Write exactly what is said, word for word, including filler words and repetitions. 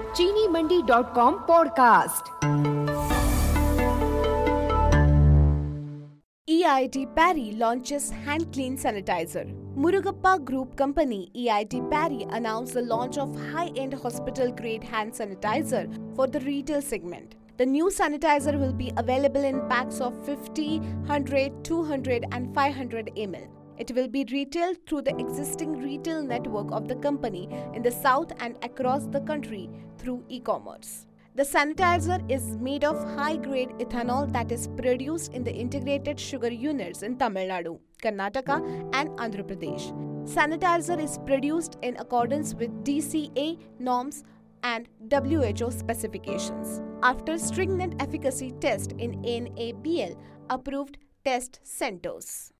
चीनी Mandi dot com podcast. E I T Parry launches hand clean sanitizer. Murugappa Group Company E I T Parry announced the launch of high-end hospital-grade hand sanitizer for the retail segment. The new sanitizer will be available in packs of fifty, one hundred, two hundred and five hundred milliliters. It will be retailed through the existing retail network of the company in the south and across the country through e-commerce. The sanitizer is made of high-grade ethanol that is produced in the integrated sugar units in Tamil Nadu, Karnataka and Andhra Pradesh. Sanitizer is produced in accordance with D C A norms and W H O specifications after stringent efficacy test in N A B L approved test centers.